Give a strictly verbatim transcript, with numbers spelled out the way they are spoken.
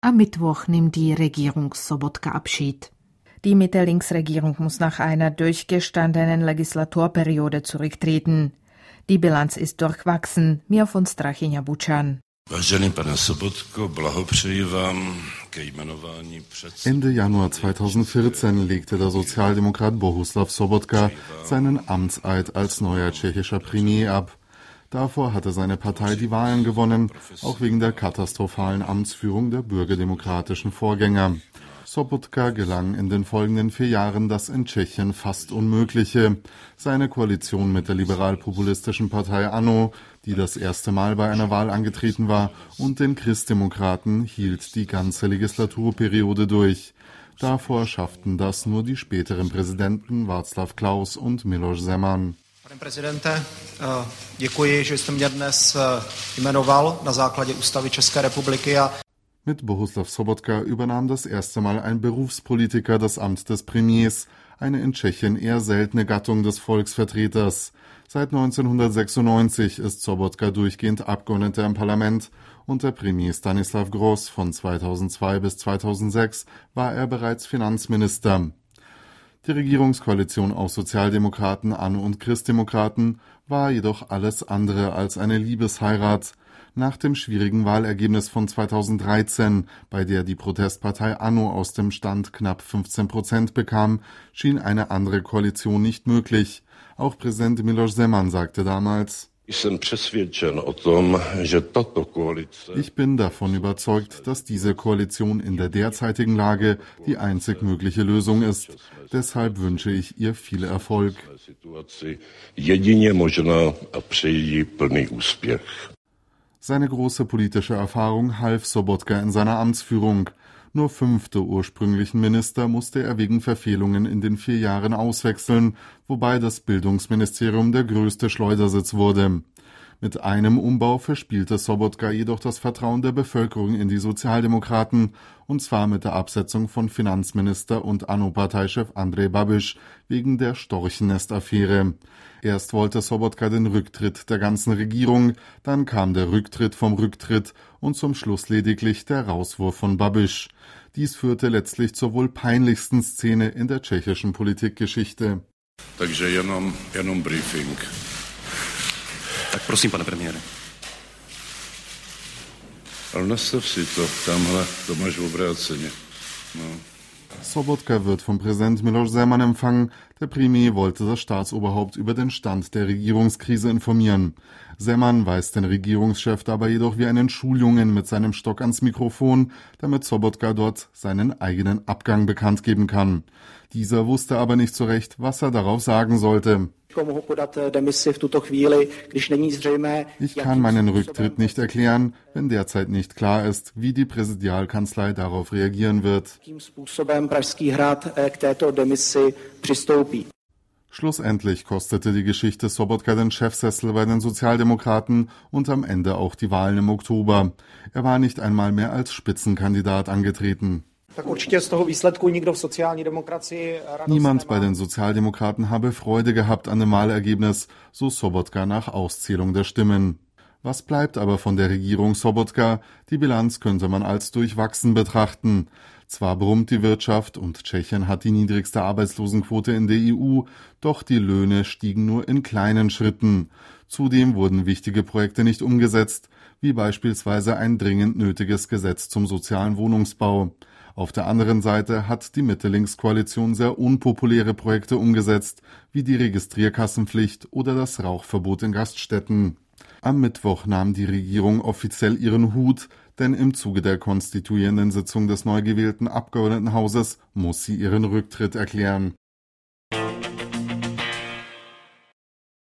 Am Mittwoch nimmt die Regierung Sobotka Abschied. Die Mitte-Links-Regierung muss nach einer durchgestandenen Legislaturperiode zurücktreten. Die Bilanz ist durchwachsen. Mir von Strachyňa Bučan. Ende Januar zweitausendvierzehn legte der Sozialdemokrat Bohuslav Sobotka seinen Amtseid als neuer tschechischer Premier ab. Davor hatte seine Partei die Wahlen gewonnen, auch wegen der katastrophalen Amtsführung der bürgerdemokratischen Vorgänger. Sobotka gelang in den folgenden vier Jahren das in Tschechien fast Unmögliche. Seine Koalition mit der liberal-populistischen Partei ANO, die das erste Mal bei einer Wahl angetreten war, und den Christdemokraten hielt die ganze Legislaturperiode durch. Davor schafften das nur die späteren Präsidenten Václav Klaus und Miloš Zeman. Pane prezidente, děkuji, že jste mě dnes jmenoval na základě ústavy České republiky. Mit Bohuslav Sobotka übernahm das erste Mal ein Berufspolitiker das Amt des Premiers, eine in Tschechien eher seltene Gattung des Volksvertreters. Seit neunzehnhundertsechsundneunzig ist Sobotka durchgehend Abgeordneter im Parlament. Unter Premier Stanislav Gross von zweitausendzwei bis zweitausendsechs war er bereits Finanzminister. Die Regierungskoalition aus Sozialdemokraten, ANO und Christdemokraten war jedoch alles andere als eine Liebesheirat. Nach dem schwierigen Wahlergebnis von zweitausenddreizehn, bei der die Protestpartei ANO aus dem Stand knapp fünfzehn Prozent bekam, schien eine andere Koalition nicht möglich. Auch Präsident Miloš Zeman sagte damals: Ich bin davon überzeugt, dass diese Koalition in der derzeitigen Lage die einzig mögliche Lösung ist. Deshalb wünsche ich ihr viel Erfolg. Seine große politische Erfahrung half Sobotka in seiner Amtsführung. Nur fünf der ursprünglichen Minister musste er wegen Verfehlungen in den vier Jahren auswechseln, wobei das Bildungsministerium der größte Schleudersitz wurde. Mit einem Umbau verspielte Sobotka jedoch das Vertrauen der Bevölkerung in die Sozialdemokraten, und zwar mit der Absetzung von Finanzminister und ANO-Parteichef Andrej Babiš wegen der Storchennest-Affäre. Erst wollte Sobotka den Rücktritt der ganzen Regierung, dann kam der Rücktritt vom Rücktritt und zum Schluss lediglich der Rauswurf von Babiš. Dies führte letztlich zur wohl peinlichsten Szene in der tschechischen Politikgeschichte. Takže jenom, jenom briefing. Tak prosím, pane premiére. Ale nastav si to, tamhle, to máš v obráceně. No. Sobotka wird vom Präsident Miloš Zeman empfangen. Der Premier wollte das Staatsoberhaupt über den Stand der Regierungskrise informieren. Zeman weist den Regierungschef dabei jedoch wie einen Schuljungen mit seinem Stock ans Mikrofon, damit Sobotka dort seinen eigenen Abgang bekannt geben kann. Dieser wusste aber nicht so recht, was er darauf sagen sollte. Ich kann meinen Rücktritt nicht erklären, wenn derzeit nicht klar ist, wie die Präsidialkanzlei darauf reagieren wird. Schlussendlich kostete die Geschichte Sobotka den Chefsessel bei den Sozialdemokraten und am Ende auch die Wahlen im Oktober. Er war nicht einmal mehr als Spitzenkandidat angetreten. Niemand bei den Sozialdemokraten habe Freude gehabt an dem Wahlergebnis, so Sobotka nach Auszählung der Stimmen. Was bleibt aber von der Regierung Sobotka? Die Bilanz könnte man als durchwachsen betrachten. Zwar brummt die Wirtschaft und Tschechien hat die niedrigste Arbeitslosenquote in der E U, doch die Löhne stiegen nur in kleinen Schritten. Zudem wurden wichtige Projekte nicht umgesetzt, wie beispielsweise ein dringend nötiges Gesetz zum sozialen Wohnungsbau. Auf der anderen Seite hat die Mitte-Links-Koalition sehr unpopuläre Projekte umgesetzt, wie die Registrierkassenpflicht oder das Rauchverbot in Gaststätten. Am Mittwoch nahm die Regierung offiziell ihren Hut, denn im Zuge der konstituierenden Sitzung des neu gewählten Abgeordnetenhauses muss sie ihren Rücktritt erklären.